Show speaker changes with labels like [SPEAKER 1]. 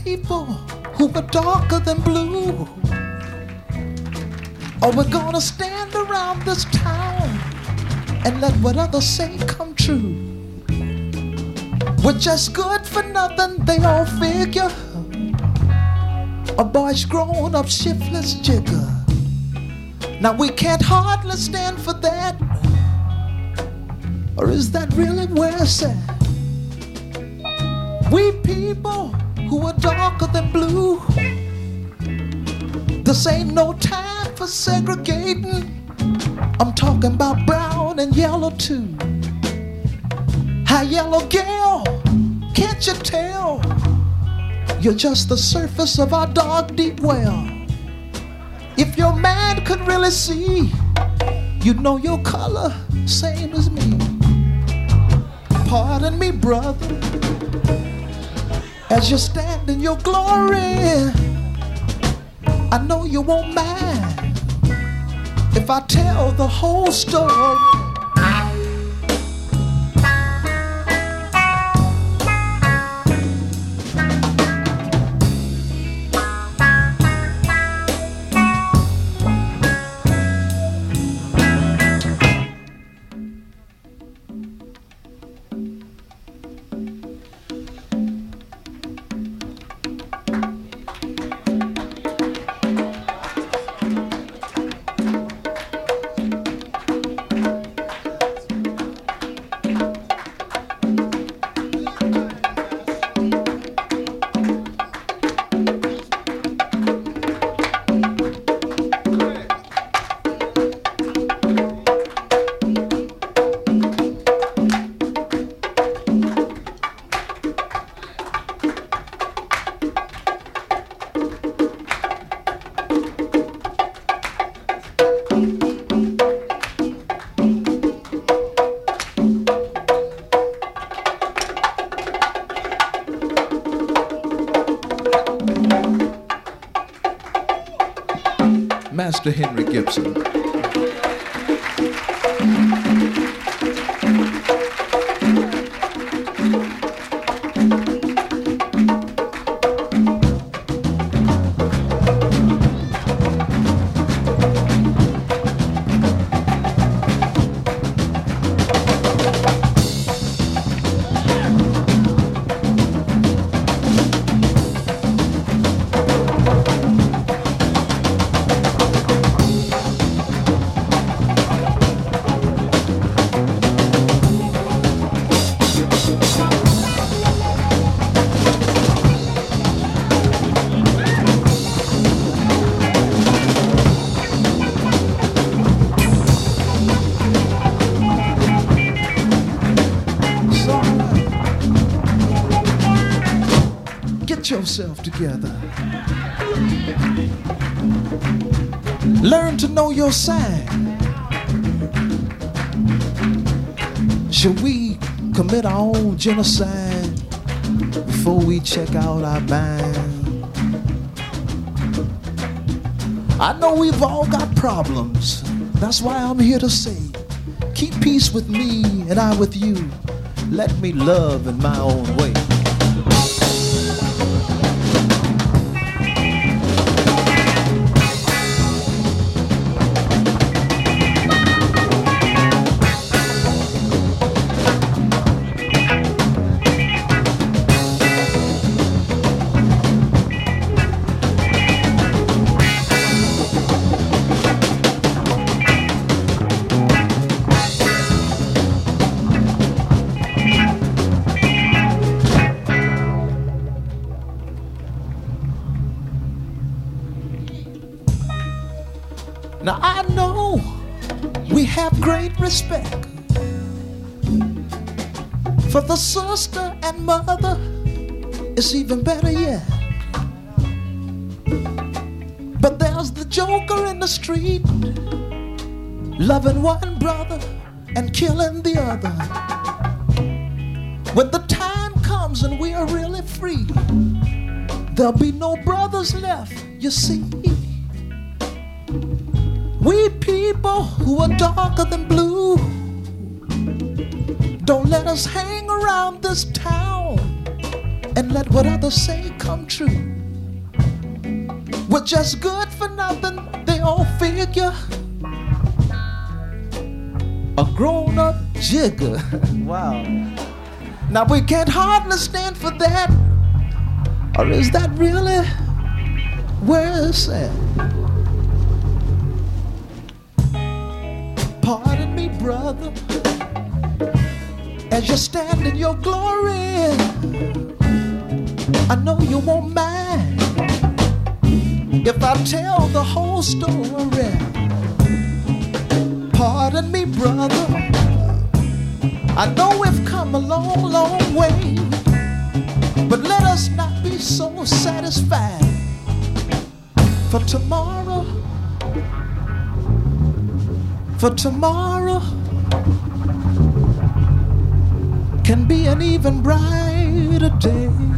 [SPEAKER 1] people who are darker than blue, or we're gonna stand around this town and let what others say come true. We're just good for nothing, they all figure. A boy's grown up shiftless jigger. Now we can't hardly stand for that. Or is that really where it's at? We people who are darker than blue, this ain't no time for segregating. I'm talking about brown and yellow too. Hi, yellow girl, can't you tell? You're just the surface of our dark, deep well. If your man could really see, you'd know your color, same as me. Pardon me, brother, as you stand in your glory. I know you won't mind if I tell the whole story. Master Henry Gibson. Yourself together. Learn to know your sign. Should we commit our own genocide before we check out our mind? I know we've all got problems. That's why I'm here to say, keep peace with me and I with you. Let me love in my own way. Now I know we have great respect for the sister and mother. It's even better yet. But there's the joker in the street, loving one brother and killing the other. When the time comes and we are really free, there'll be no brothers left, you see. We people who are darker than blue, don't let us hang around this town and let what others say come true. We're just good for nothing, they all figure. A grown-up jigger.
[SPEAKER 2] Wow.
[SPEAKER 1] Now we can't hardly stand for that. Or is that really where it's at? Pardon me, brother, as you stand in your glory. I know you won't mind if I tell the whole story. Pardon me, brother, I know we've come a long, long way, but let us not be so satisfied. For tomorrow can be an even brighter day.